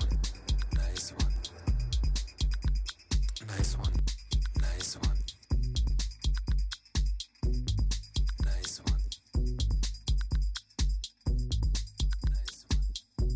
one, nice one, nice one, nice one, nice one, nice one.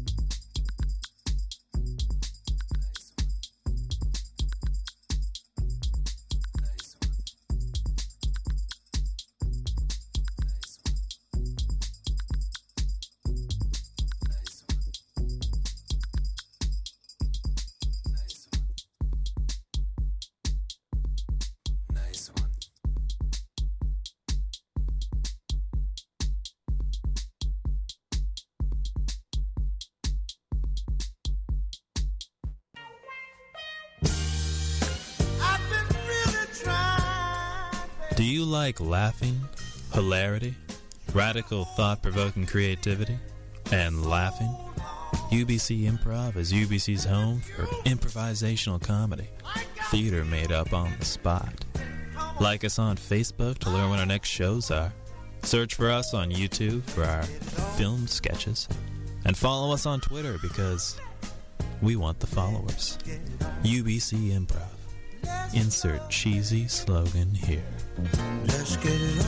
Do you like laughing, hilarity, radical thought-provoking creativity, and laughing? UBC Improv is UBC's home for improvisational comedy, theater made up on the spot. Like us on Facebook to learn when our next shows are. Search for us on YouTube for our filmed sketches. And follow us on Twitter because we want the followers. UBC Improv. Insert cheesy slogan here. Let's get it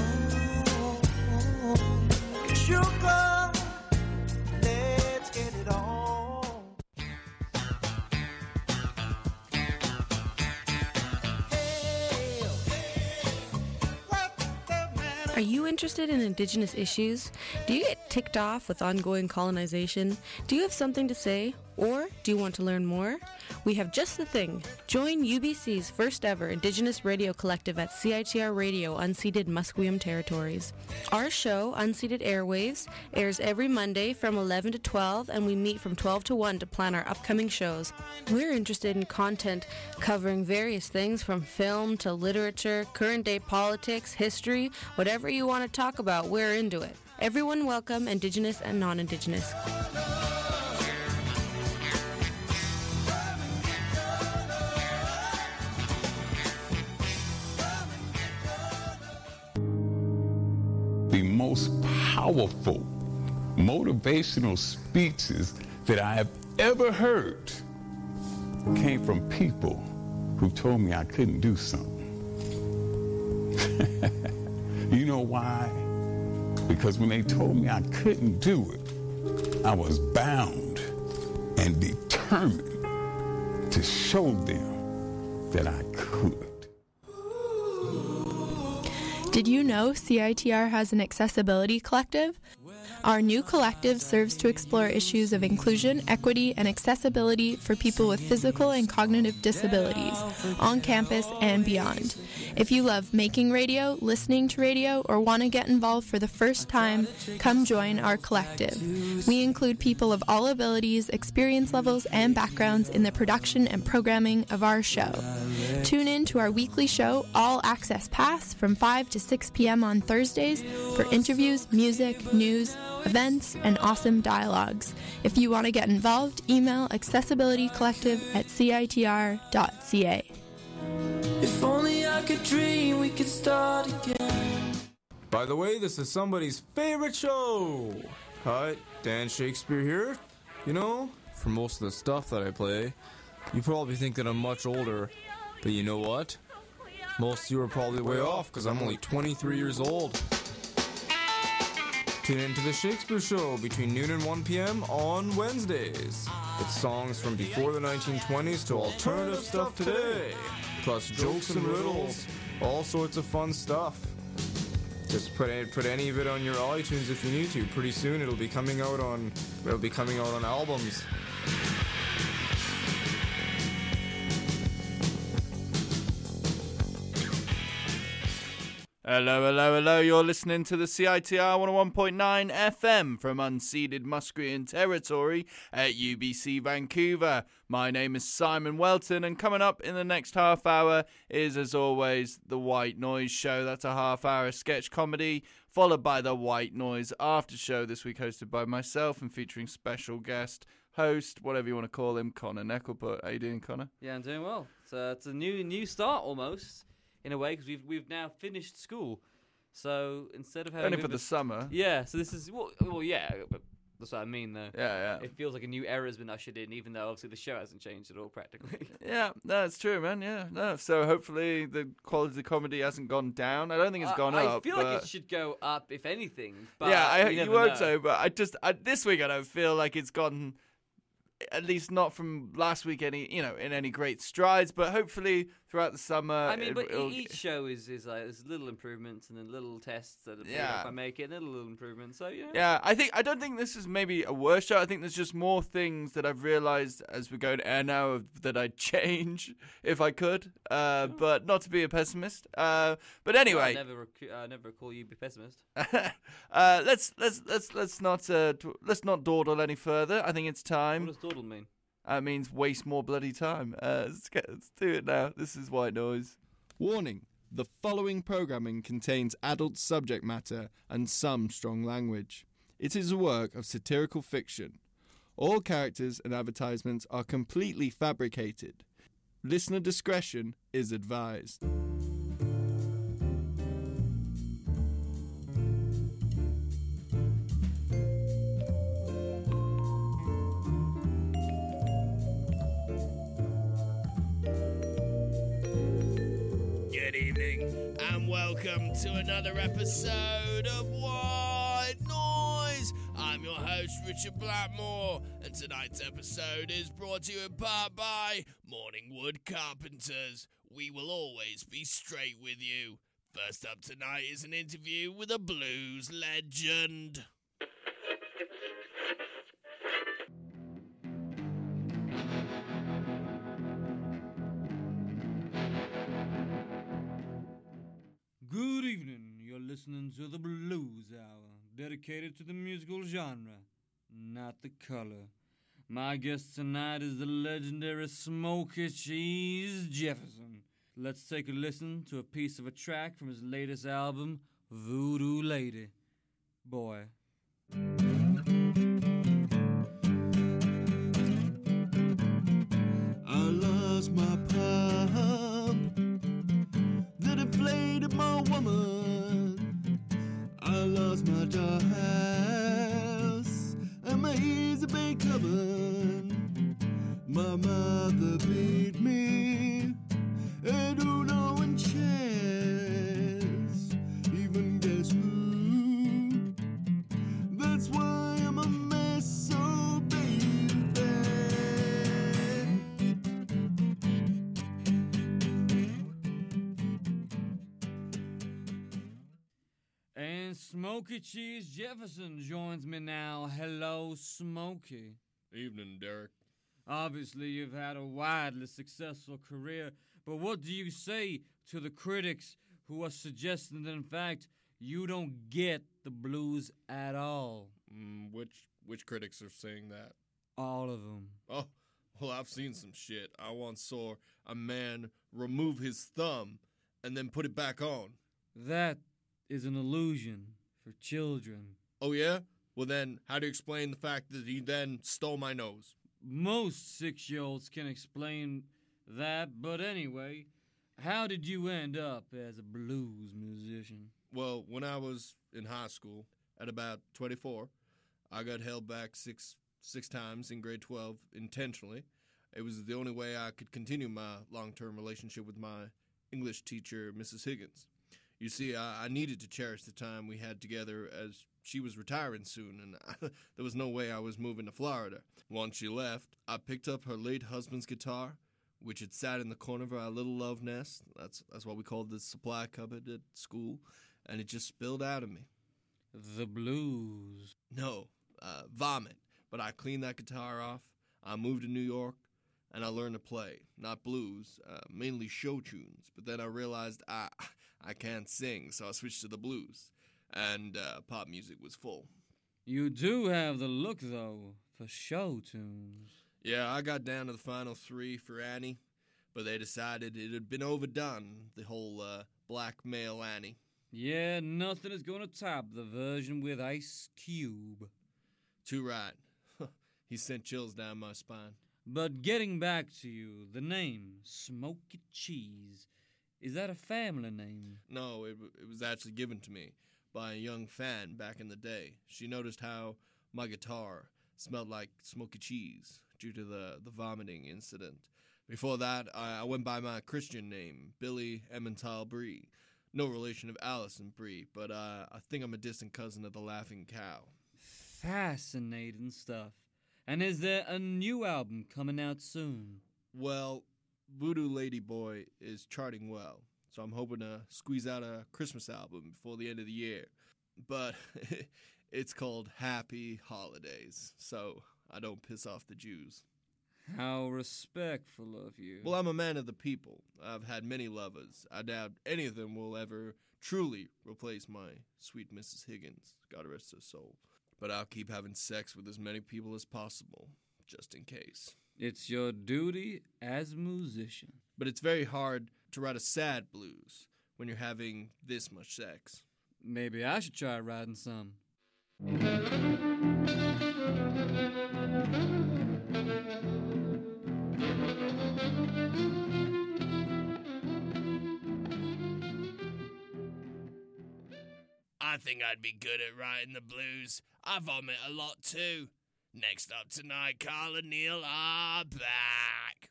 on. Sugar, let's get it on. Are you interested in Indigenous issues? Do you get ticked off with ongoing colonization? Do you have something to say? Or do you want to learn more? We have just the thing. Join UBC's first ever Indigenous radio collective at CITR Radio, unceded Musqueam Territories. Our show, Unceded Airwaves, airs every Monday from 11 to 12, and we meet from 12 to 1 to plan our upcoming shows. We're interested in content covering various things from film to literature, current day politics, history, whatever you want to talk about, we're into it. Everyone welcome, Indigenous and non-Indigenous. The most powerful motivational speeches that I have ever heard came from people who told me I couldn't do something. You know why? Because when they told me I couldn't do it, I was bound and determined to show them that I could. Did you know CITR has an accessibility collective? Our new collective serves to explore issues of inclusion, equity, and accessibility for people with physical and cognitive disabilities on campus and beyond. If you love making radio, listening to radio, or want to get involved for the first time, come join our collective. We include people of all abilities, experience levels, and backgrounds in the production and programming of our show. Tune in to our weekly show, All Access Pass, from 5 to 6 p.m. on Thursdays for interviews, music, news, events, and awesome dialogues. If you want to get involved, email accessibilitycollective@citr.ca. If only I could dream we could start again. By the way, this is somebody's favorite show. Hi, Dan Shakespeare here. You know, for most of the stuff that I play, you probably think that I'm much older. But you know what? Most of you are probably way off because I'm only 23 years old. Tune into the Shakespeare Show between noon and 1 p.m. on Wednesdays. It's songs from before the 1920s to alternative stuff today. Plus jokes and riddles. All sorts of fun stuff. Just put any of it on your iTunes if you need to. Pretty soon it'll be coming out on albums. Hello, you're listening to the CITR 101.9 FM from unceded Musqueam Territory at UBC Vancouver. My name is Simon Welton, and coming up in the next half hour is, as always, The White Noise Show. That's a half-hour sketch comedy, followed by The White Noise After Show, this week hosted by myself and featuring special guest, host, whatever you want to call him, Connor Neckelput. How you doing, Connor? Yeah, I'm doing well. It's a new start, almost. In a way, because we've now finished school, so instead of having only for the summer, yeah. So this is well, yeah. But That's what I mean, though. Yeah, It feels like a new era's been ushered in, even though obviously the show hasn't changed at all, practically. yeah. No, it's true, man. Yeah, no. So hopefully the quality of the comedy hasn't gone down. I don't think it's gone up. I feel like it should go up, if anything. But yeah, you you never hope know. so. But this week I don't feel like it's gone. At least not from last week, in any great strides. But hopefully throughout the summer, I mean, but it'll- each show is like there's little improvements and then little tests that Yeah. if I make it, and little improvements. So Yeah, I don't think this is maybe a worse show. I think there's just more things that I've realised as we go to air now that I'd change if I could. But not to be a pessimist. But anyway, I never call you be pessimist. let's not dawdle any further. I think it's time. What does dawdle mean? That means waste more bloody time. Let's do it now. This is White Noise. Warning. The following programming contains adult subject matter and some strong language. It is a work of satirical fiction. All characters and advertisements are completely fabricated. Listener discretion is advised. Good evening, and welcome to another episode of White Noise. I'm your host, Richard Blackmore, and tonight's episode is brought to you in part by Morningwood Carpenters. We will always be straight with you. First up tonight is an interview with a blues legend. Good evening. You're listening to the Blues Hour, dedicated to the musical genre, not the color. My guest tonight is the legendary Smokey Cheese Jefferson. Let's take a listen to a piece of a track from his latest album, Voodoo Lady. Boy. I lost my pump that inflated my woman. I lost my dollhouse and my easy bake oven. My mother beat me and Uno and chess. Even guess who? That's why I'm a mess, so baby. And Smokey Cheese Jefferson joins me now. Hello, Smokey. Evening, Derek. Obviously, you've had a widely successful career, but what do you say to the critics who are suggesting that, in fact, you don't get the blues at all? Which critics are saying that? All of them. Oh, well, I've seen some shit. I once saw a man remove his thumb and then put it back on. That is an illusion for children. Oh, yeah? Well, then, how do you explain the fact that he then stole my nose? Most 6-year-olds can explain that, but anyway, how did you end up as a blues musician? Well, when I was in high school, at about 24, I got held back six times in grade 12 intentionally. It was the only way I could continue my long-term relationship with my English teacher, Mrs. Higgins. You see, I needed to cherish the time we had together as she was retiring soon, and there was no way I was moving to Florida. Once she left, I picked up her late husband's guitar, which had sat in the corner of our little love nest. That's what we called the supply cupboard at school, and it just spilled out of me. The blues. No, vomit. But I cleaned that guitar off, I moved to New York, and I learned to play. Not blues, mainly show tunes. But then I realized I can't sing, so I switched to the blues. And pop music was full. You do have the look, though, for show tunes. Yeah, I got down to the final 3 for Annie, but they decided it had been overdone, the whole black male Annie. Yeah, nothing is going to top the version with Ice Cube. Too right. He sent chills down my spine. But getting back to you, the name, Smokey Cheese, is that a family name? No, it was actually given to me by a young fan back in the day. She noticed how My guitar smelled like smoky cheese due to the vomiting incident. Before that, I went by my Christian name, Billy Emmental Bree. No relation of Allison Bree, but I think I'm a distant cousin of the Laughing Cow. Fascinating stuff. And is there a new album coming out soon? Well, Voodoo Lady Boy is charting well, so I'm hoping to squeeze out a Christmas album before the end of the year. But it's called Happy Holidays, so I don't piss off the Jews. How respectful of you. Well, I'm a man of the people. I've had many lovers. I doubt any of them will ever truly replace my sweet Mrs. Higgins, God rest her soul. But I'll keep having sex with as many people as possible, just in case. It's your duty as a musician. But it's very hard to write a sad blues when you're having this much sex. Maybe I should try writing some. I think I'd be good at writing the blues. I vomit a lot too. Next up tonight, Carl and Neil are back.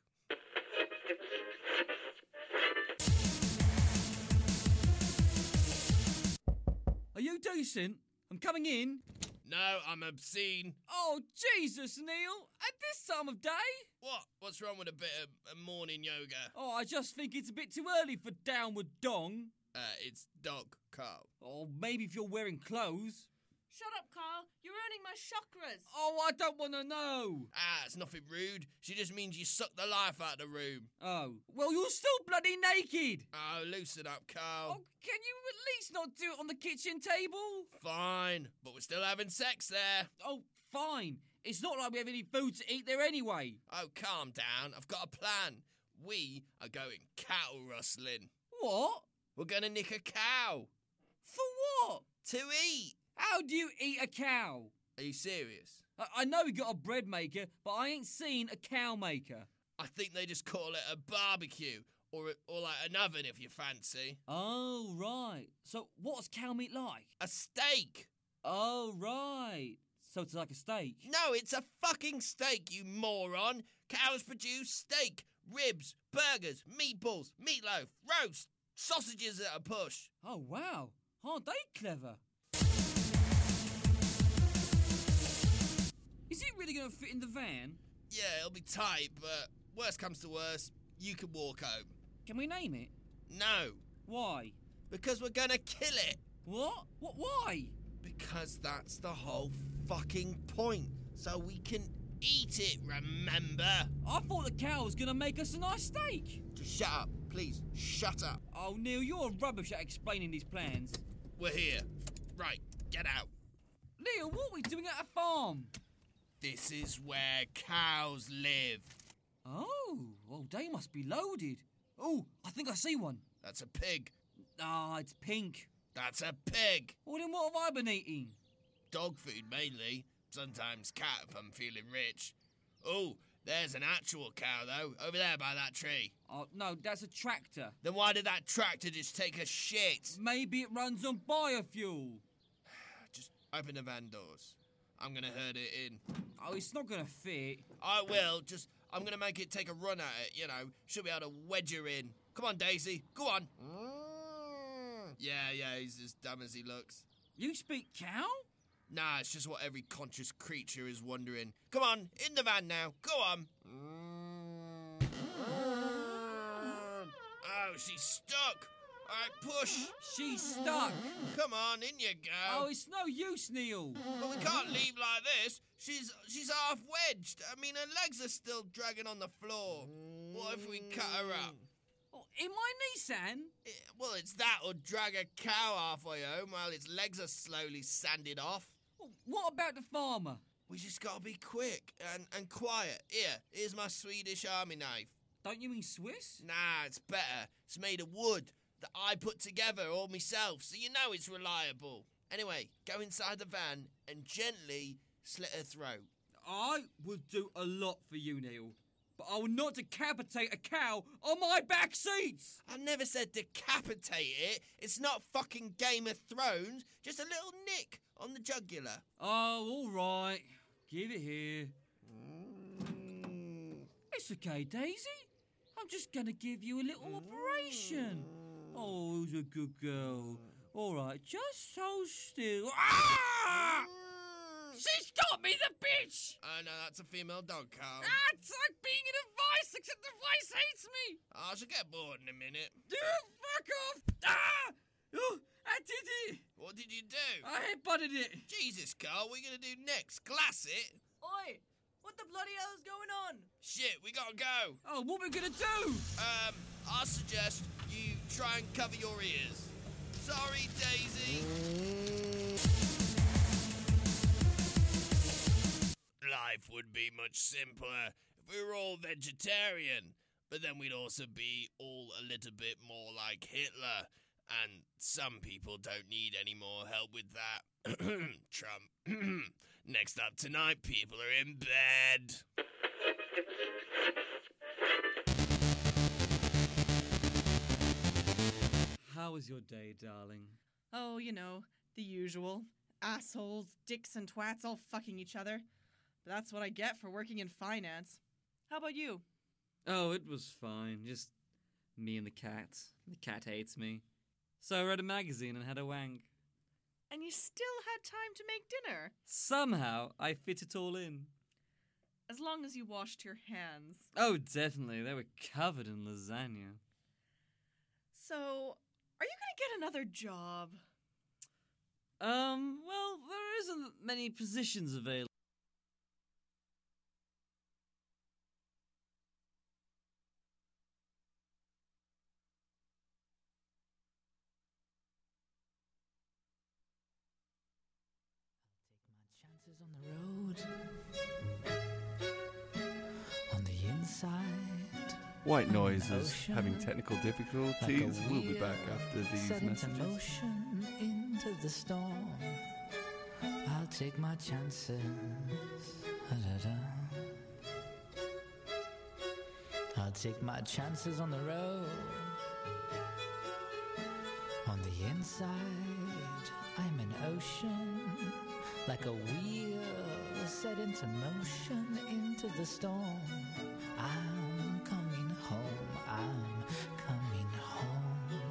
Are you decent? I'm coming in. No, I'm obscene. Oh, Jesus, Neil. At this time of day? What? What's wrong with a bit of morning yoga? Oh, I just think it's a bit too early for downward dong. It's dog, Carl. Or maybe if you're wearing clothes. Shut up, Carl. You're ruining my chakras. Oh, I don't want to know. It's nothing rude. She just means you suck the life out of the room. Oh, well, you're still bloody naked. Oh, loosen up, Carl. Oh, can you at least not do it on the kitchen table? Fine, but we're still having sex there. Oh, fine. It's not like we have any food to eat there anyway. Oh, calm down. I've got a plan. We are going cattle rustling. What? We're going to nick a cow. For what? To eat. How do you eat a cow? Are you serious? I know we got a bread maker, but I ain't seen a cow maker. I think they just call it a barbecue, or like an oven if you fancy. Oh, right. So what's cow meat like? A steak. Oh, right. So it's like a steak? No, it's a fucking steak, you moron. Cows produce steak, ribs, burgers, meatballs, meatloaf, roast, sausages at a push. Oh, wow. Aren't they clever? Is it really going to fit in the van? Yeah, it'll be tight, but worst comes to worst, you can walk home. Can we name it? No. Why? Because we're gonna kill it. What? Why? Because that's the whole fucking point. So we can eat it, remember? I thought the cow was going to make us a nice steak. Just shut up, please. Shut up. Oh, Neil, you're rubbish at explaining these plans. We're here. Right, get out. Neil, what are we doing at a farm? This is where cows live. Oh, well, they must be loaded. Oh, I think I see one. That's a pig. Ah, it's pink. That's a pig. Well, then what have I been eating? Dog food, mainly. Sometimes cat if I'm feeling rich. Oh, there's an actual cow, though, over there by that tree. Oh, no, that's a tractor. Then why did that tractor just take a shit? Maybe it runs on biofuel. Just open the van doors. I'm gonna herd it in. Oh, it's not gonna fit. I will, I'm gonna make it take a run at it, you know. Should be able to wedge her in. Come on, Daisy, go on. Yeah, he's as dumb as he looks. You speak cow? Nah, it's just what every conscious creature is wondering. Come on, in the van now, go on. Oh, she's stuck. All right, push. She's stuck. Come on, in you go. Oh, it's no use, Neil. But we can't leave like this. She's half wedged. I mean, her legs are still dragging on the floor. What if we cut her up? Oh, in my Nissan? Well, it's that or drag a cow halfway home while its legs are slowly sanded off. Well, what about the farmer? We just gotta be quick and quiet. Here's my Swedish army knife. Don't you mean Swiss? Nah, it's better. It's made of wood that I put together all myself, so you know it's reliable. Anyway, go inside the van and gently slit her throat. I would do a lot for you, Neil. but I will not decapitate a cow on my back seats! I never said decapitate it. It's not fucking Game of Thrones. Just a little nick on the jugular. Oh, all right. Give it here. It's okay, Daisy. I'm just going to give you a little operation. Oh, who's a good girl? All right, just so still. Ah! She's got me, the bitch! Oh, no, that's a female dog, Carl. Ah, it's like being in a vice, except the vice hates me. I shall get bored in a minute. Fuck off! Ah! Oh, I did it! What did you do? I headbutted it. Jesus, Carl, what are you going to do next? Glass it? Oi! What the bloody hell is going on? Shit, we gotta go. Oh, what are we gonna do? I suggest you try and cover your ears. Sorry, Daisy. Life would be much simpler if we were all vegetarian, but then we'd also be all a little bit more like Hitler, and some people don't need any more help with that. Trump. Next up tonight, people are in bed. How was your day, darling? Oh, you know, the usual. Assholes, dicks, and twats all fucking each other. But that's what I get for working in finance. How about you? Oh, it was fine. Just me and the cat. The cat hates me. So I read a magazine and had a wank. And you still had time to make dinner? Somehow, I fit it all in. As long as you washed your hands. Oh, definitely. They were covered in lasagna. So, are you going to get another job? Well, there isn't many positions available. Chances on the road, on the inside. White Noise is having technical difficulties. Like we'll be back after these set into messages. motion into the storm. I'll take my chances. Da-da-da. I'll take my chances on the road. On the inside, I'm an ocean. Like a wheel set into motion into the storm. I'm coming home, I'm coming home.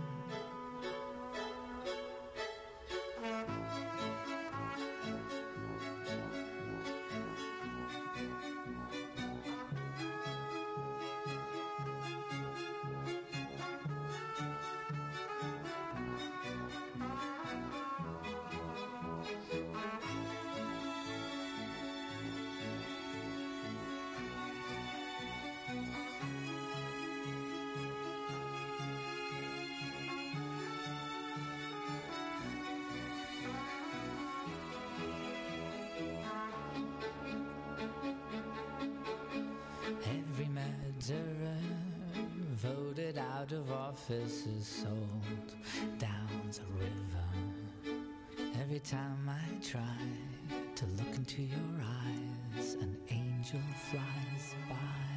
Every murderer voted out of office is sold down the river. Every time I try to look into your eyes, an angel flies by.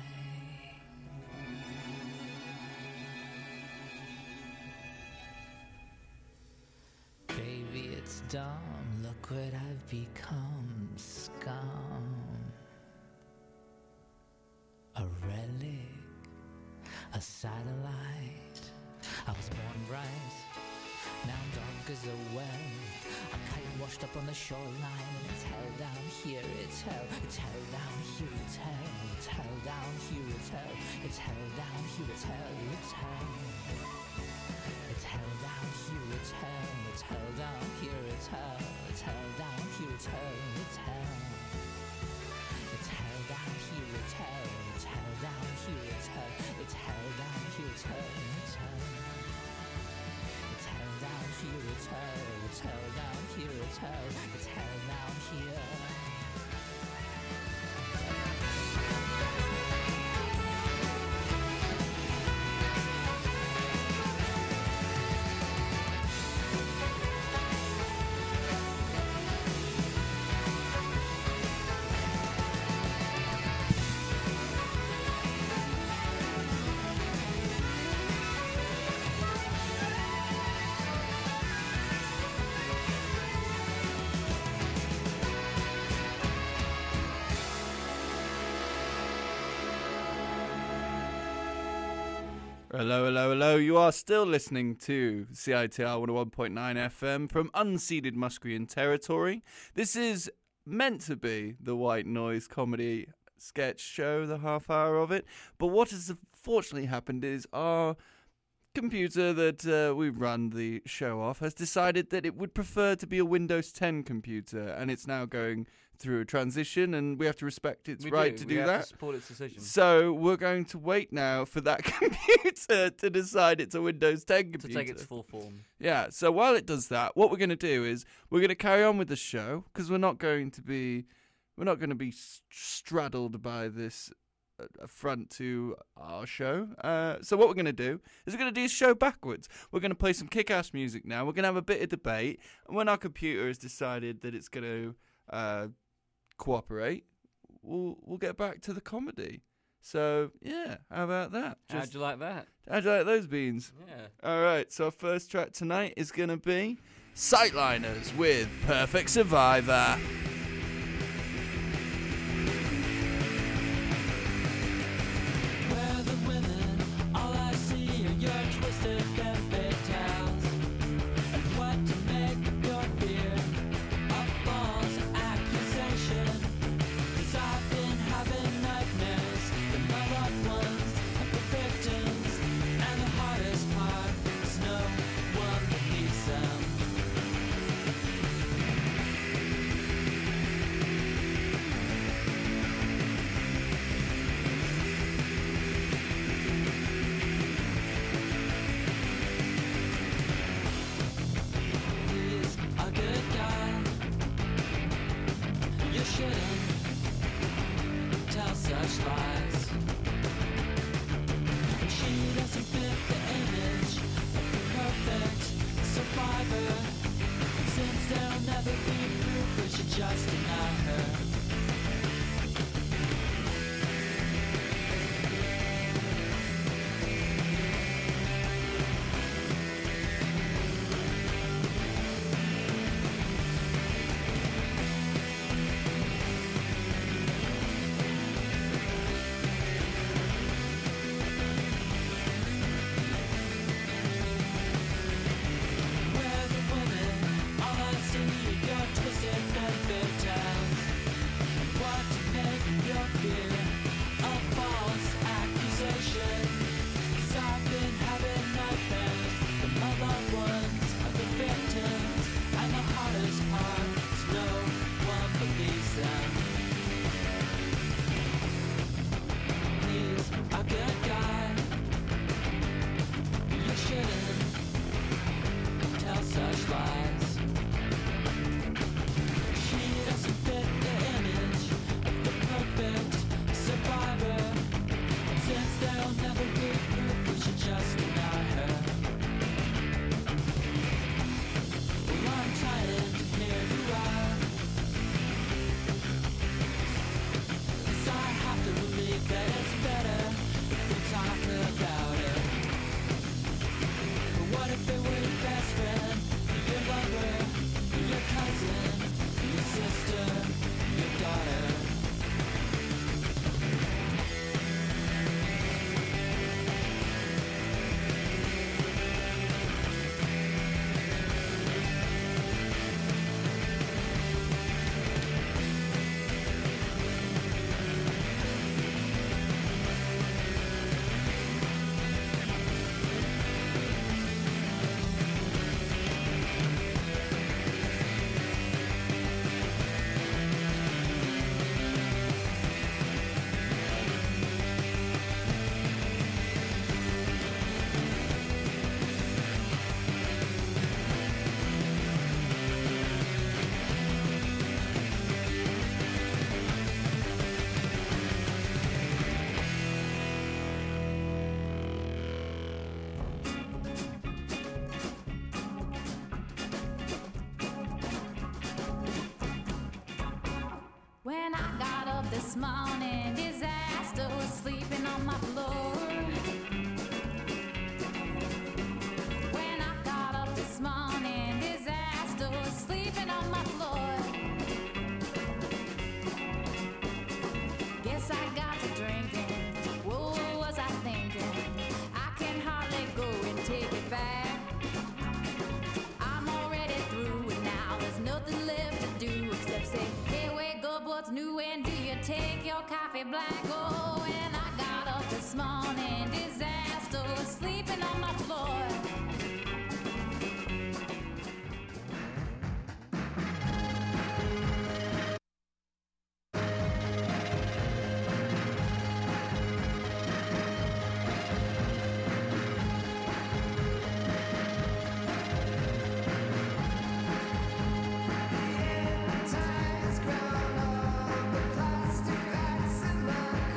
Baby, it's dumb, look what I've become, scum. A relic, a satellite. I was born bright, now I'm dark as a well. A kite washed up on the shoreline, and it's hell down here, it's hell. It's hell down here, it's hell. It's hell down here, it's hell. It's hell down here, it's hell. It's hell. It's hell down here, it's hell. It's hell down here, it's hell. It's hell down here, it's hell. It's hell. It's hell down here, it's hell. It's hell down here, it's hell. It's hell down here, it's hell. It's hell. It's hell down here, it's hell. It's hell down here, it's hell. It's hell down here. Hello, hello, hello. You are still listening to CITR 101.9 FM from unceded Musqueam territory. This is meant to be the White Noise comedy sketch show, the half hour of it. But what has unfortunately happened is our computer that we run the show off has decided that it would prefer to be a Windows 10 computer, and it's now going through a transition, and we have to respect its right to do that. We have to support its decision. So we're going to wait now for that computer to decide it's a Windows 10 computer. To take its full form. Yeah, so while it does that, what we're going to do is we're going to carry on with the show, because we're not going to be straddled by this affront to our show. So what we're going to do is we're going to do the show backwards. We're going to play some kick-ass music now. We're going to have a bit of debate, and when our computer has decided that it's going to cooperate, we'll get back to the comedy. So yeah, how about that? How'd you like that? How'd you like those beans? Yeah. Alright, so our first track tonight is gonna be Sightliners with Perfect Survivor. When I got up this morning, disaster was sleeping on my floor. When I got up this morning, disaster was sleeping on my floor. Guess I got to drinking. What was I thinking? I can black. Oh, when I got up this morning, disaster was sleeping on my floor. Ties ground up, the plastic cracks in my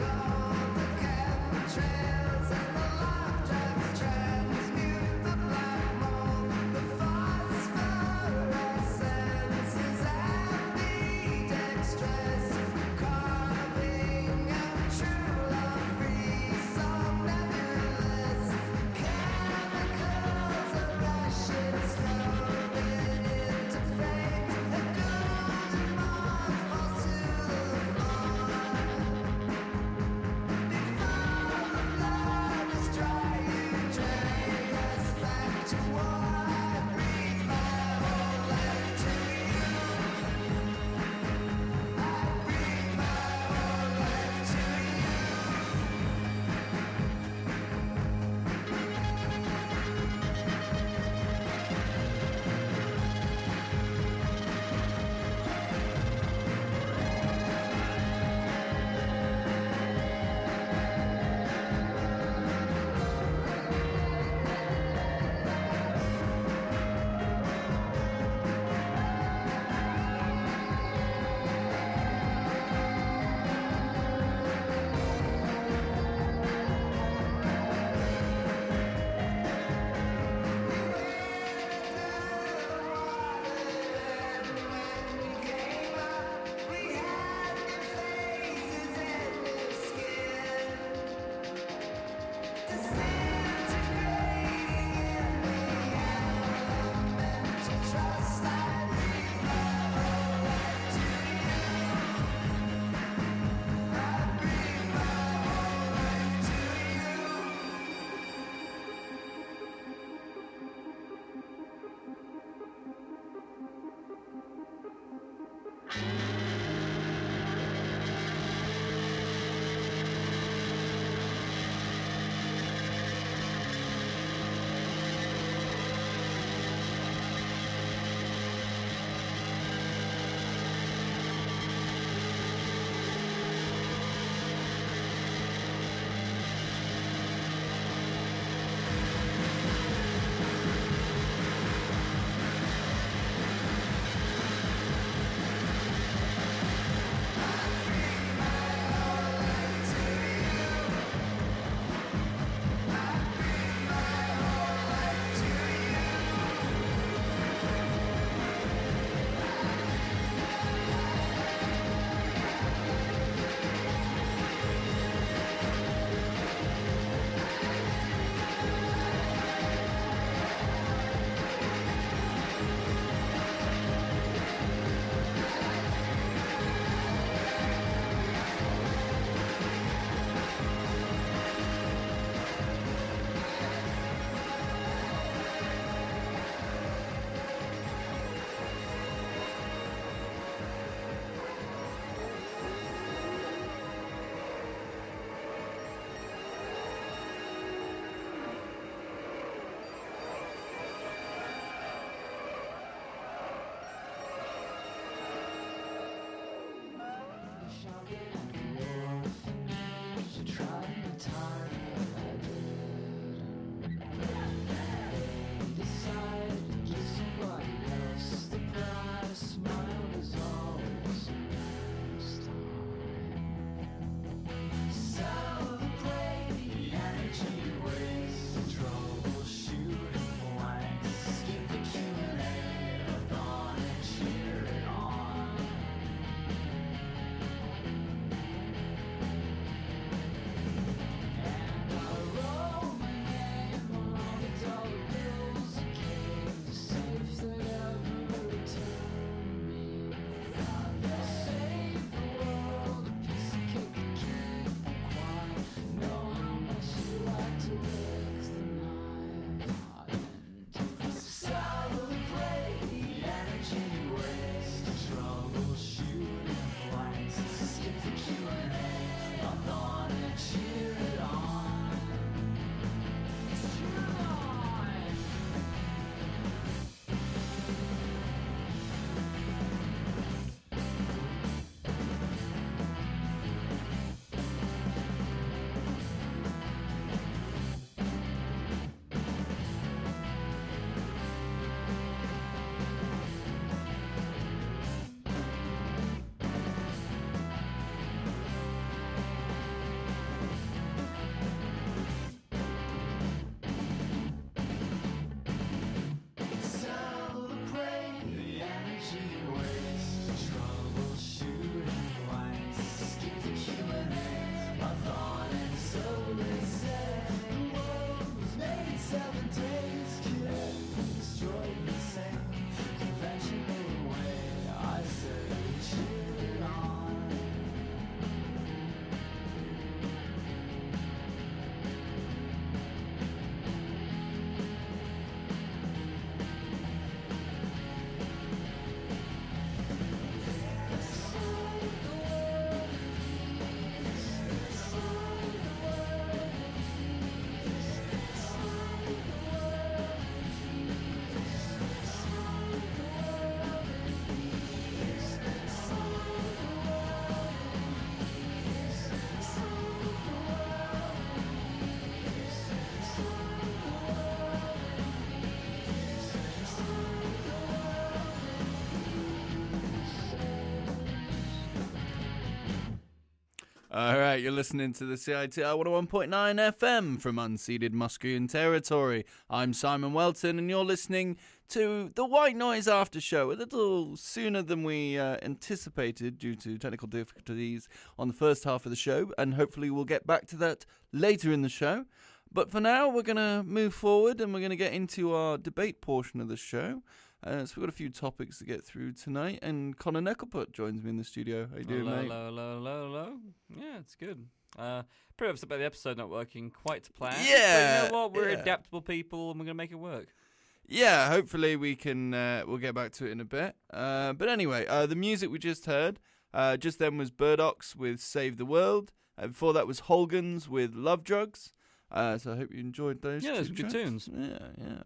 All right, you're listening to the CITR 101.9 FM from unceded Musqueam territory. I'm Simon Welton, and you're listening to the White Noise After Show a little sooner than we anticipated due to technical difficulties on the first half of the show, and hopefully we'll get back to that later in the show. But for now, we're going to move forward, and we're going to get into our debate portion of the show. So we've got a few topics to get through tonight, and Connor Neckelput joins me in the studio. How you doing, mate? Hello. Yeah, it's good. Pretty upset about the episode not working quite to plan. Yeah. But you know what? We're adaptable people, and we're going to make it work. Yeah, hopefully we can. We'll get back to it in a bit. But anyway, the music we just heard, just then was Burdock's with Save the World. Before that was Holgan's with Love Drugs. So I hope you enjoyed those. Yeah, those were good tracks. tunes. Yeah.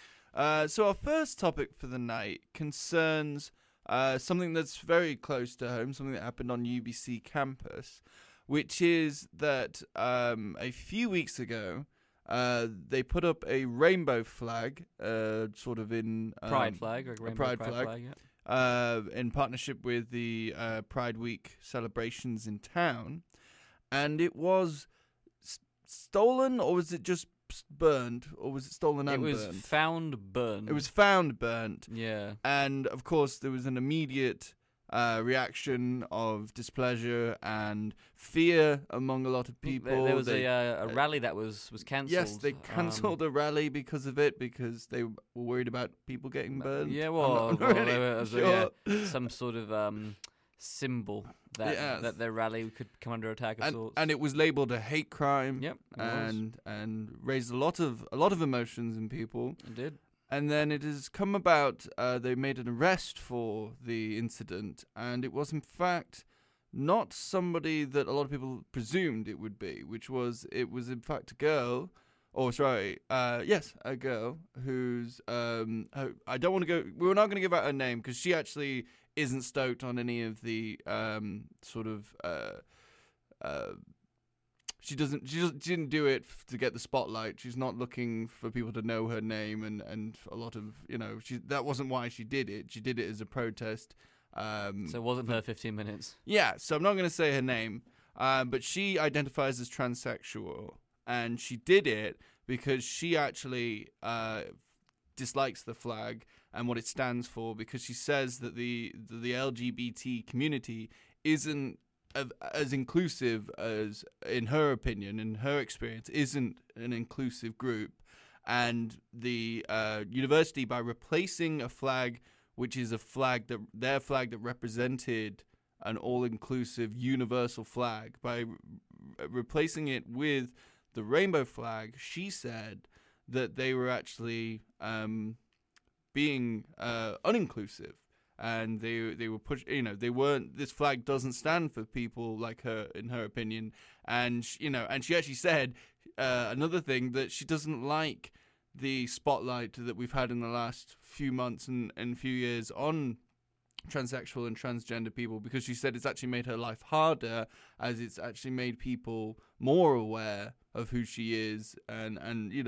So our first topic for the night concerns something that's very close to home, something that happened on UBC campus, which is that a few weeks ago they put up a rainbow flag, sort of in Pride flag, or a pride flag, yeah. in partnership with the Pride Week celebrations in town, and it was stolen, or was it just burned, or was it stolen and burned? It was found burned. It was found burnt. Yeah. And, of course, there was an immediate reaction of displeasure and fear among a lot of people. There was a rally that was cancelled. Yes, they cancelled a rally because of it, because they were worried about people getting burned. Yeah, really sure. Some sort of symbol that their rally could come under attack of sorts. And it was labelled a hate crime. Yep, and raised a lot of emotions in people. It did. And then it has come about, they made an arrest for the incident, and it was in fact not somebody that a lot of people presumed it would be, it was in fact a girl, a girl who's, I don't want to go, we're not going to give out her name, because she actually isn't stoked on any of the she didn't do it to get the spotlight. She's not looking for people to know her name, and a lot of, that wasn't why she did it. She did it as a protest. So it wasn't her 15 minutes. Yeah, so I'm not going to say her name, but she identifies as transsexual, and she did it because she actually dislikes the flag and what it stands for, because she says that the LGBT community isn't as inclusive as, in her opinion, in her experience, isn't an inclusive group. And the university, by replacing a flag, which is their flag that represented an all-inclusive universal flag, by replacing it with the rainbow flag, she said that they were actually being uninclusive. And they were they weren't. This flag doesn't stand for people like her, in her opinion. And she actually said another thing, that she doesn't like the spotlight that we've had in the last few months and few years on transsexual and transgender people, because she said it's actually made her life harder, as it's actually made people more aware of who she is, and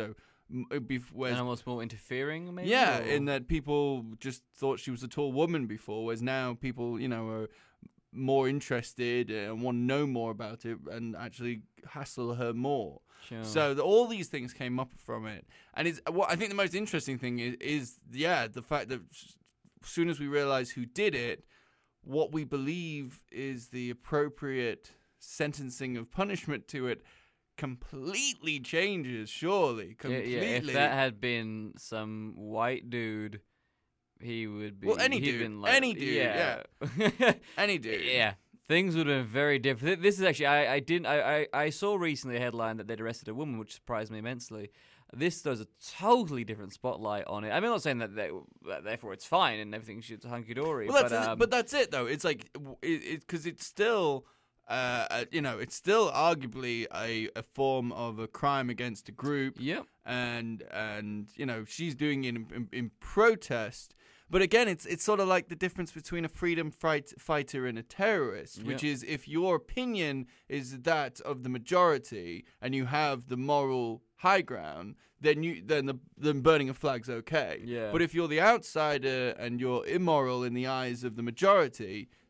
almost more interfering, maybe? Yeah, in that people just thought she was a tall woman before, whereas now people, are more interested and want to know more about it and actually hassle her more. Sure. So all these things came up from it. And what I think the most interesting thing is the fact that as soon as we realize who did it, what we believe is the appropriate sentencing of punishment to it completely changes, surely. Completely. Yeah, if that had been some white dude, he would be... Well, any dude. Any dude, yeah. Any dude. Yeah. Things would have been very different. This is actually... I saw recently a headline that they'd arrested a woman, which surprised me immensely. This does a totally different spotlight on it. I mean, I'm not saying that therefore it's fine and everything should hunky-dory. Well, but that's it, though. It's like... Because it's still... it's still arguably a form of a crime against a group. Yep. And she's doing it in protest. But again, it's sort of like the difference between a freedom fighter and a terrorist, which is, if your opinion is that of the majority and you have the moral high ground, then burning a flag's okay. Yeah. But if you're the outsider and you're immoral in the eyes of the majority,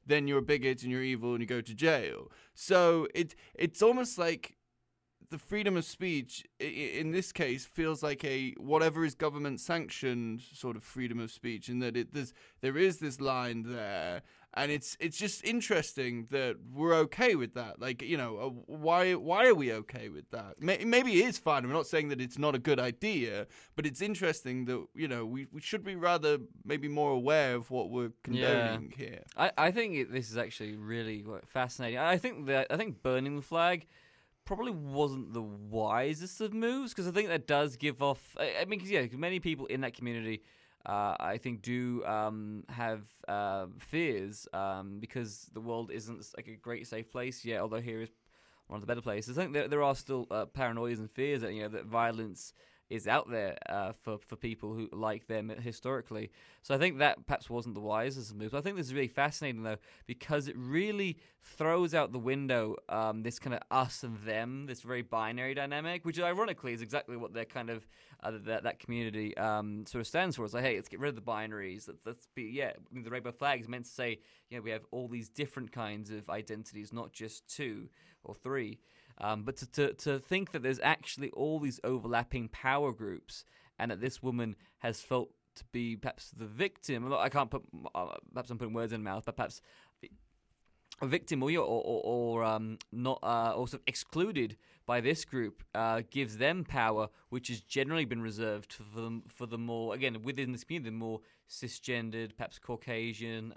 then you're a bigot and you're evil and you go to jail. So it's almost like the freedom of speech in this case feels like a whatever is government sanctioned sort of freedom of speech, in that there is this line there, and it's just interesting that we're okay with that. Like, why are we okay with that? Maybe it is fine. I'm not saying that it's not a good idea, but it's interesting that we should be rather maybe more aware of what we're condoning here. I think this is actually really fascinating. I think burning the flag probably wasn't the wisest of moves, because I think that does give off. I mean, because many people in that community, I think, do have fears because the world isn't like a great safe place. Yeah, although here is one of the better places. I think there are still paranoias and fears that that violence is out there for people who like them historically. So I think that perhaps wasn't the wisest move. But I think this is really fascinating, though, because it really throws out the window this kind of us and them, this very binary dynamic, which ironically is exactly what they're kind of that community sort of stands for. It's like, hey, let's get rid of the binaries. Let's be the rainbow flag is meant to say we have all these different kinds of identities, not just 2 or 3. But to think that there's actually all these overlapping power groups, and that this woman has felt to be perhaps the victim. I can't put perhaps I'm putting words in her mouth, but perhaps a victim or not or sort of excluded by this group gives them power, which has generally been reserved for the more, again, within this community, the more cisgendered, perhaps Caucasian,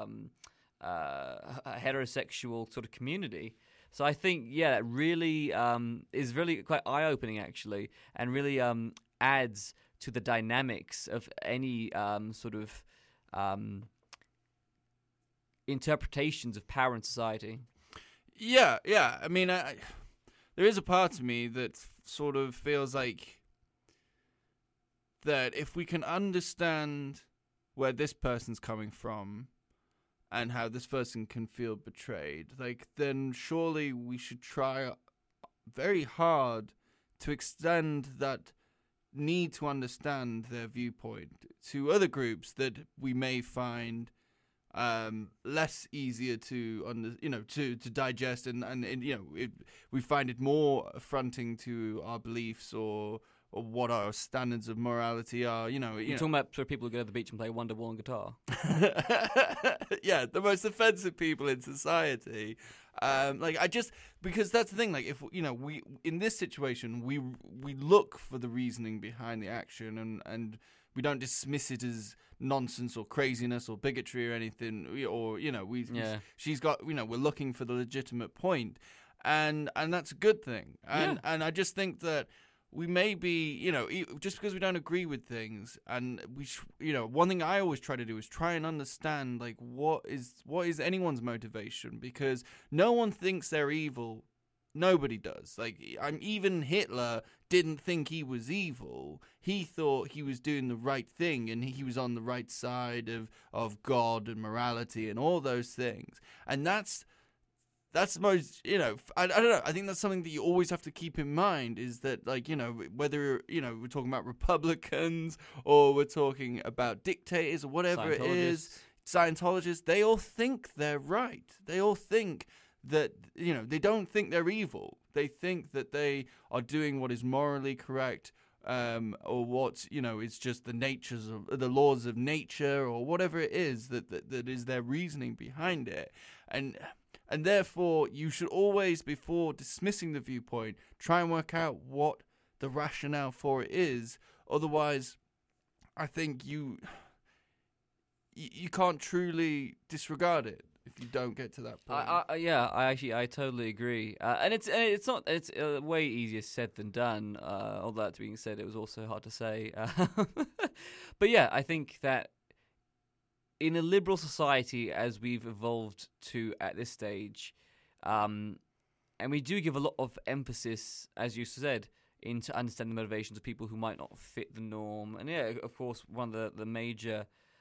heterosexual sort of community. So I think, that really is really quite eye-opening, actually, and really adds to the dynamics of any sort of interpretations of power in society. Yeah. I mean, there is a part of me that sort of feels like that if we can understand where this person's coming from, and how this person can feel betrayed, then surely we should try very hard to extend that need to understand their viewpoint to other groups that we may find less easier to to digest, and we find it more affronting to our beliefs or what our standards of morality are. You're talking about sort of people who go to the beach and play Wonderwall and guitar. Yeah, the most offensive people in society. Because that's the thing. Like, if we in this situation, we look for the reasoning behind the action, and we don't dismiss it as nonsense or craziness or bigotry or anything. She's got we're looking for the legitimate point, and that's a good thing. And I just think that we may be, just because we don't agree with things, and one thing I always try to do is try and understand, like, what is anyone's motivation, because no one thinks they're evil. Nobody does. Like, even Hitler didn't think he was evil. He thought he was doing the right thing, and he was on the right side of God and morality and all those things. And that's the most, I don't know. I think that's something that you always have to keep in mind, is that, like, whether, we're talking about Republicans or we're talking about dictators or whatever it is, Scientologists, they all think they're right. They all think that, they don't think they're evil. They think that they are doing what is morally correct, or what, is just the laws of nature, or whatever it is that is their reasoning behind it. And therefore, you should always, before dismissing the viewpoint, try and work out what the rationale for it is. Otherwise, I think you can't truly disregard it if you don't get to that point. I totally agree. And it's way easier said than done. Although that being said, it was also hard to say. But yeah, I think that in a liberal society, as we've evolved to at this stage, and we do give a lot of emphasis, as you said, into understanding the motivations of people who might not fit the norm. And of course, one of the major,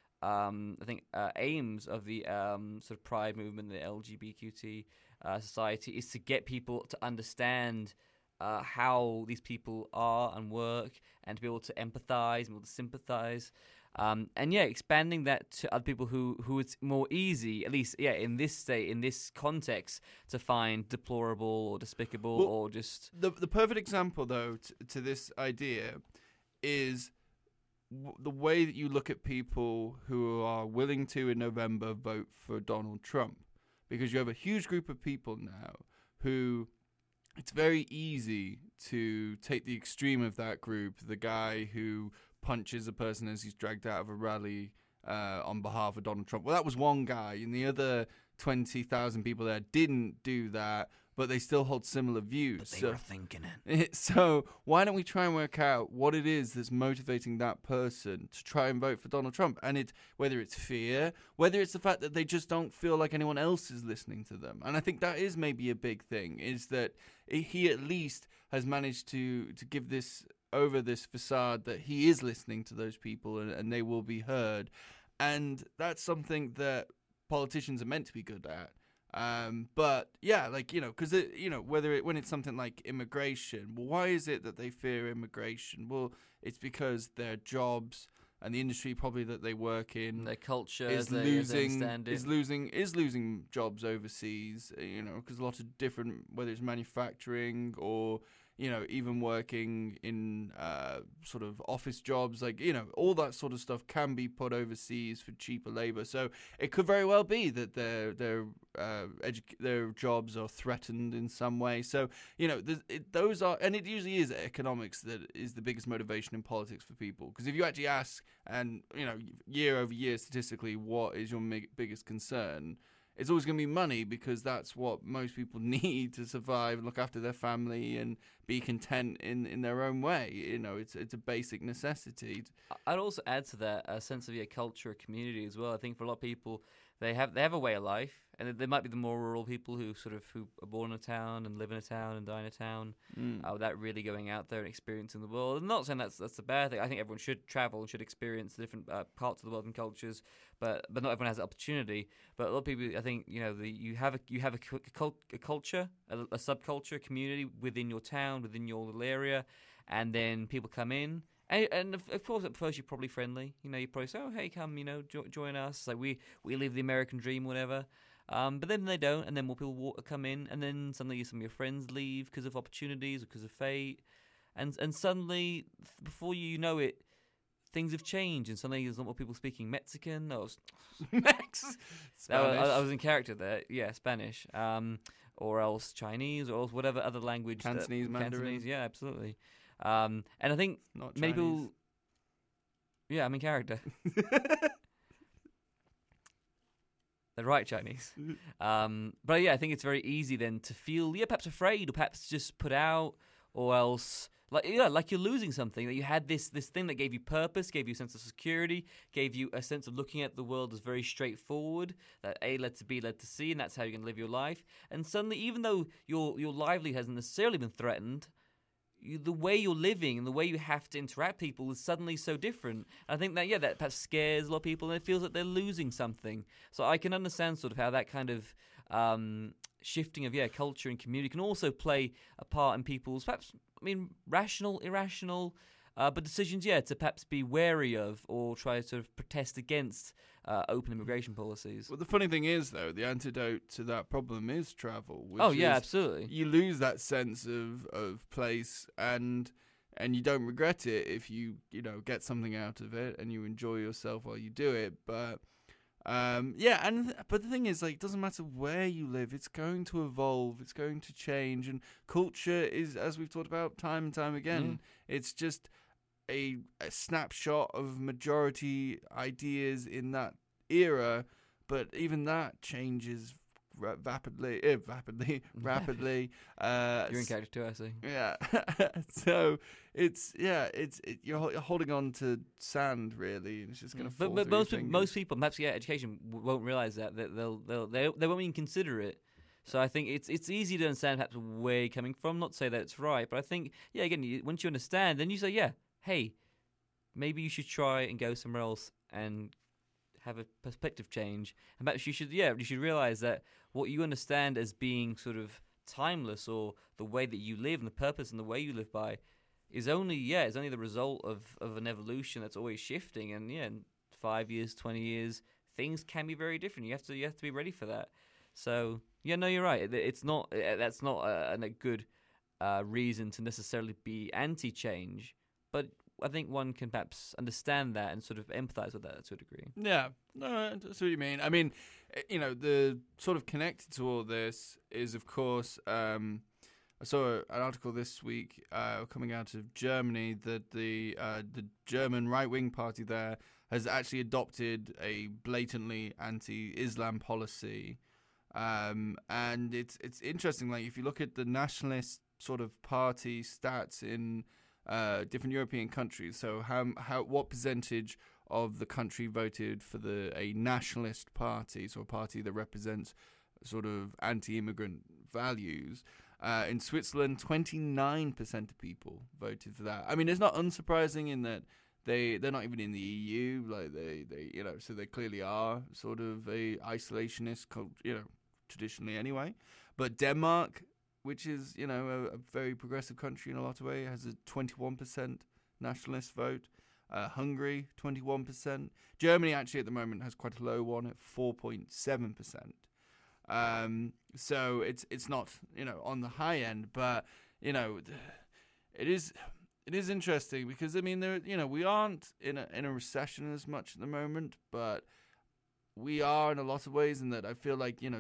aims of the sort of pride movement, the LGBTQT society, is to get people to understand how these people are and work, and to be able to empathize and be able to sympathize. And expanding that to other people who it's more easy, at least in this state, in this context, to find deplorable or despicable or just the perfect example though to this idea is the way that you look at people who are willing to in November vote for Donald Trump, because you have a huge group of people now who it's very easy to take the extreme of that group, the guy who punches a person as he's dragged out of a rally on behalf of Donald Trump. Well, that was one guy, and the other 20,000 people there didn't do that, but they still hold similar views. But they were thinking it. So why don't we try and work out what it is that's motivating that person to try and vote for Donald Trump? And whether it's fear, whether it's the fact that they just don't feel like anyone else is listening to them. And I think that is maybe a big thing, is that he at least has managed to give this over this facade that he is listening to those people and they will be heard. And that's something that politicians are meant to be good at. But yeah, because when it's something like immigration, well, why is it that they fear immigration? Well, it's because their jobs and the industry probably that they work in, their culture is losing jobs overseas. Because a lot of different, whether it's manufacturing or even working in sort of office jobs, all that sort of stuff can be put overseas for cheaper labor. So it could very well be that their jobs are threatened in some way. So those are, and it usually is economics that is the biggest motivation in politics for people. Because if you actually ask, and year over year statistically, what is your biggest concern? It's always going to be money, because that's what most people need to survive and look after their family and be content in their own way. It's a basic necessity. I'd also add to that a sense of culture, community as well. I think for a lot of people, they have a way of life, and there might be the more rural people who are born in a town and live in a town and die in a town, without really going out there and experiencing the world. I'm not saying that's a bad thing. I think everyone should travel and should experience different parts of the world and cultures, but not everyone has the opportunity. But a lot of people, I think, you have a culture, a subculture, a community within your town, within your little area, and then people come in. And of course, at first you're probably friendly. You probably say, "Oh, hey, come, join us." Like we live the American dream, whatever. But then they don't, and then more people come in, and then suddenly some of your friends leave because of opportunities or because of fate, and suddenly, before you know it, things have changed, and suddenly there's not more people speaking Mexican. Spanish. I was in character there. Yeah, Spanish. Or else Chinese, or else whatever other language. Cantonese, Mandarin. Yeah, absolutely. And I think many people. Yeah, I'm in character. They're right, Chinese. But yeah, I think it's very easy then to feel perhaps afraid, or perhaps just put out, or else like you're losing something, that you had this thing that gave you purpose, gave you a sense of security, gave you a sense of looking at the world as very straightforward, that A led to B led to C, and that's how you're going to live your life. And suddenly, even though your livelihood hasn't necessarily been threatened, the way you're living and the way you have to interact with people is suddenly so different. And I think that perhaps scares a lot of people, and it feels like they're losing something. So I can understand sort of how that kind of shifting of culture and community can also play a part in people's perhaps rational, irrational, but decisions to perhaps be wary of or try to sort of protest against open immigration policies. Well, the funny thing is, though, the antidote to that problem is travel. Absolutely. You lose that sense of place, and you don't regret it if you get something out of it and you enjoy yourself while you do it. But but the thing is, it doesn't matter where you live; it's going to evolve, it's going to change, and culture is, as we've talked about time and time again, it's just a snapshot of majority ideas in that era, but even that changes rapidly. You're in character too, I see. Yeah. So you're holding on to sand, really, and it's just going to fall. But most people, perhaps education won't realize that they won't even consider it. So I think it's easy to understand perhaps where you're coming from. Not to say that it's right, but I think again, once you understand, then you say hey, maybe you should try and go somewhere else and have a perspective change. And perhaps you should realize that what you understand as being sort of timeless, or the way that you live and the purpose and the way you live by, is only the result of an evolution that's always shifting. And in 5 years, 20 years, things can be very different. You have to be ready for that. So no, you're right. It's not that's not a good reason to necessarily be anti-change, but I think one can perhaps understand that and sort of empathize with that to a degree. Yeah, no, that's what you mean. I mean, the sort of connected to all this is, of course, I saw an article this week coming out of Germany that the German right-wing party there has actually adopted a blatantly anti-Islam policy, and it's interesting. Like, if you look at the nationalist sort of party stats in different European countries, so what percentage of the country voted for a nationalist party, so a party that represents sort of anti-immigrant values. In Switzerland, 29% of people voted for that. I mean, it's not unsurprising in that they're not even in the EU, like they so they clearly are sort of a isolationist, traditionally anyway. But Denmark, which is a very progressive country in a lot of ways, has a 21% nationalist vote. Hungary, 21%. Germany actually at the moment has quite a low one at 4.7%. So it's not on the high end, but it is interesting because I mean we aren't in a recession as much at the moment, but we are in a lot of ways in that I feel like in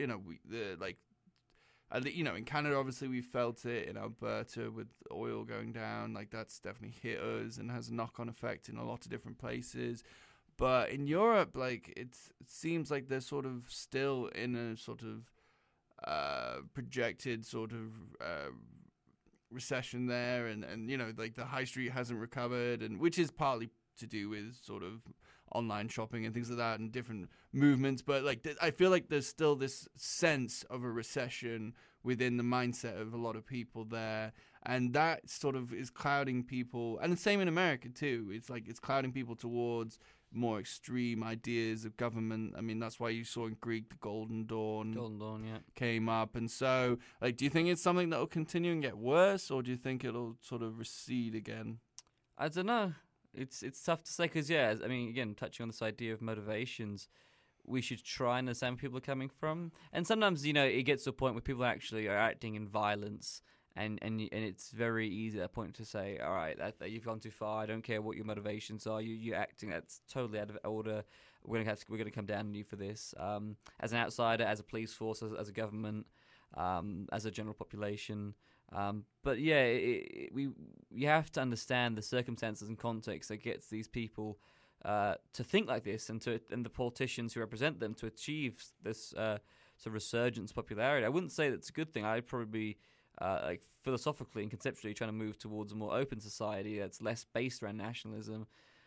Canada, obviously, we felt it. In Alberta, with oil going down, like that's definitely hit us and has a knock-on effect in a lot of different places. But in Europe, like it seems like they're sort of still in a sort of projected sort of recession there, and like the high street hasn't recovered, and which is partly to do with sort of online shopping and things like that and different movements. But like I feel like there's still this sense of a recession within the mindset of a lot of people there, and that sort of is clouding people. And the same in America too. It's like it's clouding people towards more extreme ideas of government. I mean, that's why you saw in Greek the Golden Dawn came up. And so like, do you think it's something that will continue and get worse, or do you think it'll sort of recede again? I don't know. It's tough to say because, I mean, again, touching on this idea of motivations, we should try and understand where people are coming from. And sometimes, it gets to a point where people actually are acting in violence, and it's very easy at that point to say, all right, that you've gone too far. I don't care what your motivations are. You're acting that's totally out of order. We're gonna come down on you for this. As an outsider, as a police force, as a government, as a general population. But you have to understand the circumstances and context that gets these people to think like this, and the politicians who represent them to achieve this sort of resurgence popularity. I wouldn't say that's a good thing. I'd probably like philosophically and conceptually trying to move towards a more open society that's less based around nationalism.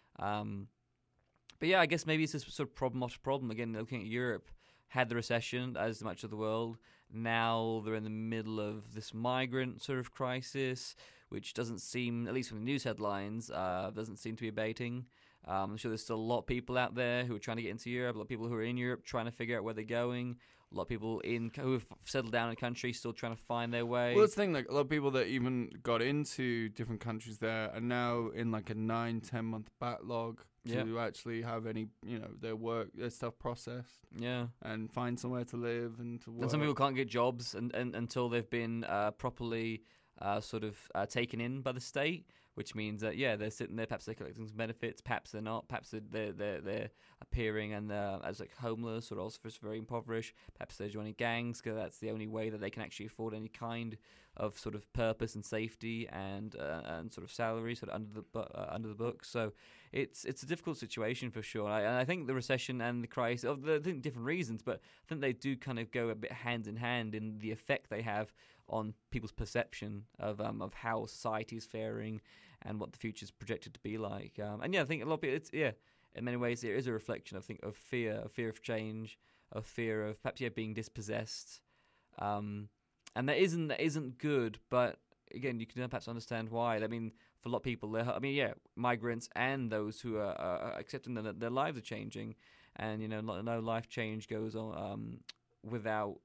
But I guess maybe it's this sort of problem after problem. Again, looking at Europe, had the recession as much of the world. Now they're in the middle of this migrant sort of crisis, which doesn't seem, at least from the news headlines, doesn't seem to be abating. I'm sure there's still a lot of people out there who are trying to get into Europe, a lot of people who are in Europe trying to figure out where they're going, a lot of people who have settled down in the country still trying to find their way. Well, that's the thing, like a lot of people that even got into different countries there are now in like a 9-10 month backlog to actually have any, their stuff processed. Yeah. And find somewhere to live and to work. And some people can't get jobs until they've been properly taken in by the state, which means that they're sitting there, perhaps they're collecting some benefits, perhaps they're not, perhaps they're appearing and as like homeless or also very impoverished, perhaps they're joining gangs because that's the only way that they can actually afford any kind of sort of purpose and safety and sort of salary sort of under the books. So it's a difficult situation for sure. And I think the recession and the crisis, I think different reasons, but I think they do kind of go a bit hand in hand in the effect they have on people's perception of how society is faring and what the future is projected to be like. And I think a lot of people, in many ways, there is a reflection, I think, of fear of change, of fear of perhaps being dispossessed. And that isn't good, but again, you can perhaps understand why. I mean, for a lot of people, migrants and those who are accepting that their lives are changing, and no life change goes on without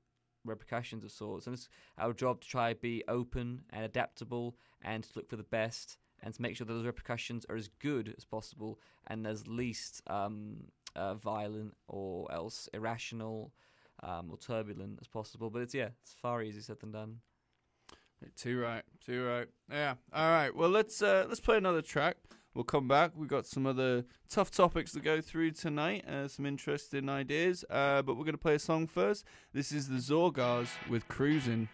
repercussions of sorts. And it's our job to try to be open and adaptable and to look for the best and to make sure that those repercussions are as good as possible and as least violent or else irrational or turbulent as possible. But it's far easier said than done. Too right. Yeah. All right. Well, let's play another track. We'll come back. We've got some other tough topics to go through tonight, some interesting ideas. But we're going to play a song first. This is the Zorgars with Cruisin'.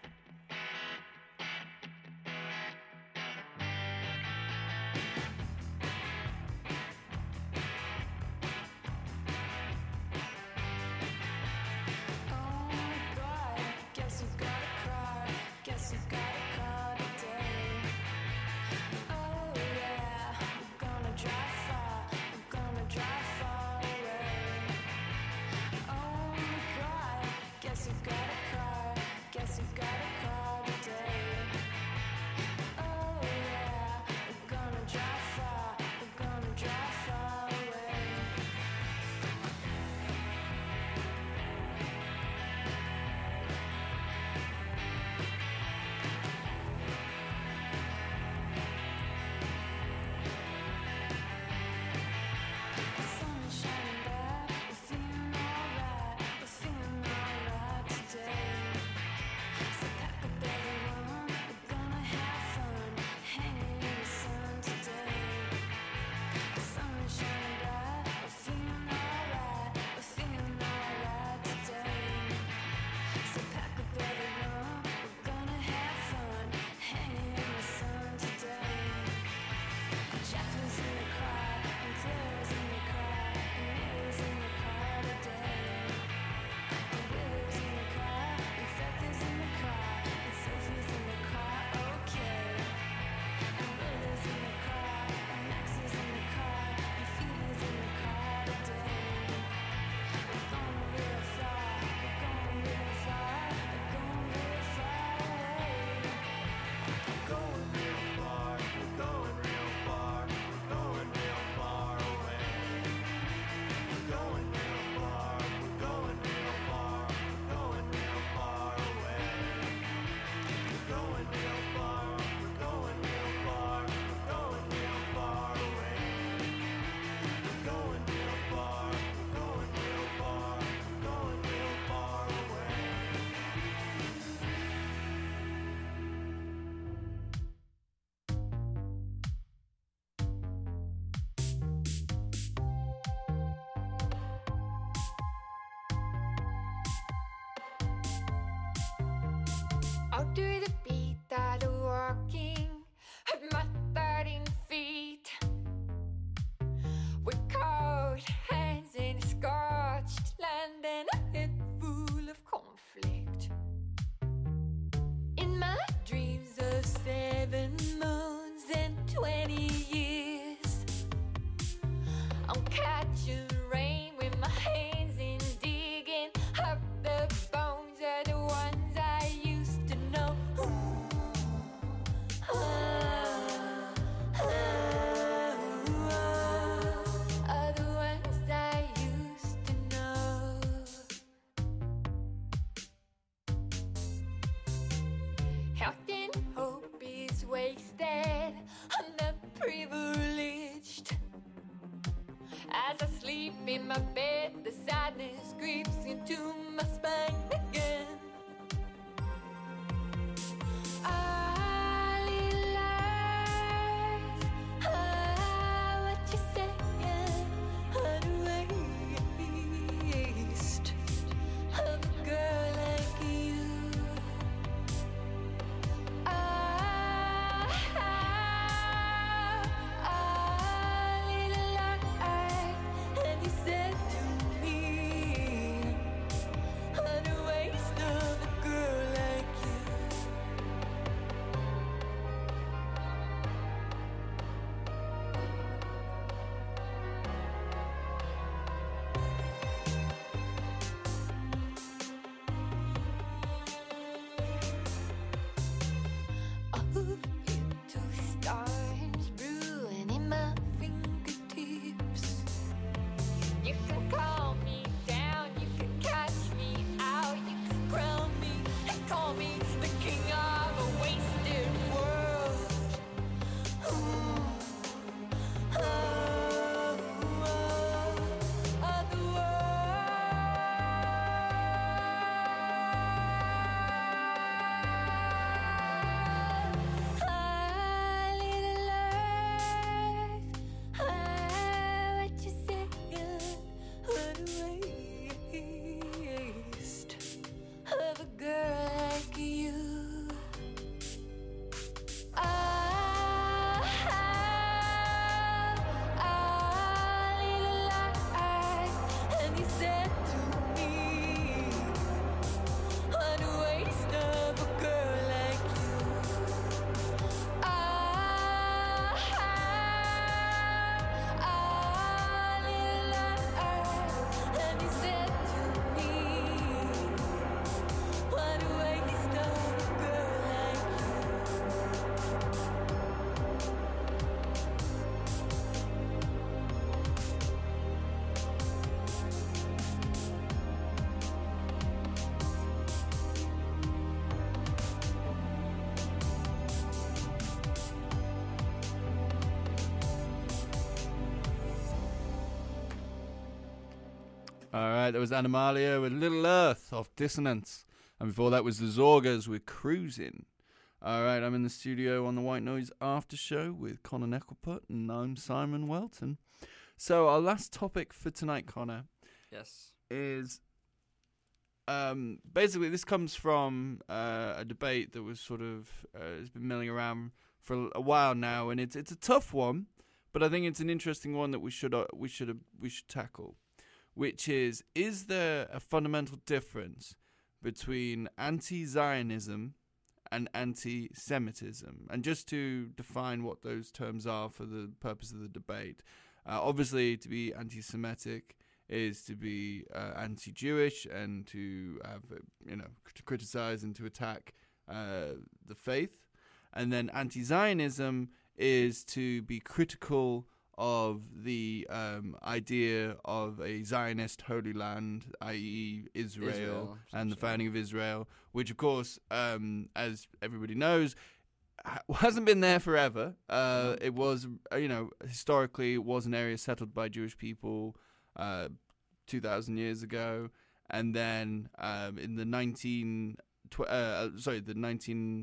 Out to the beat that walking at my 13 feet. With cold hands in a scorched land and a head full of conflict. In my dreams of 7 moons and 20 years, I'm catching rain with my hands in digging up the bones of the ones I used to know. Are the ones I used to know. Health and hope is wasted on the privileged. And he said to me, what a waste of a girl like you. And he said to me, what a waste of a girl like you. All right, there was Animalia with Little Earth off Dissonance. And before that was the Zorgas with Cruising. All right, I'm in the studio on the White Noise After Show with Connor Neckelput, and I'm Simon Welton. So our last topic for tonight, Connor, Yes. is basically this comes from a debate that was sort of has been milling around for a while now, and it's a tough one, but I think it's an interesting one that we should tackle, which is there a fundamental difference between anti-Zionism and anti-Semitism? And just to define what those terms are for the purpose of the debate, obviously to be anti-Semitic is to be anti-Jewish and to have, to criticize and to attack the faith. And then anti-Zionism is to be critical of the idea of a Zionist holy land, i.e. Israel and the founding of Israel, which, of course, as everybody knows, hasn't been there forever. It was, historically, it was an area settled by Jewish people 2,000 years ago, and then in the 19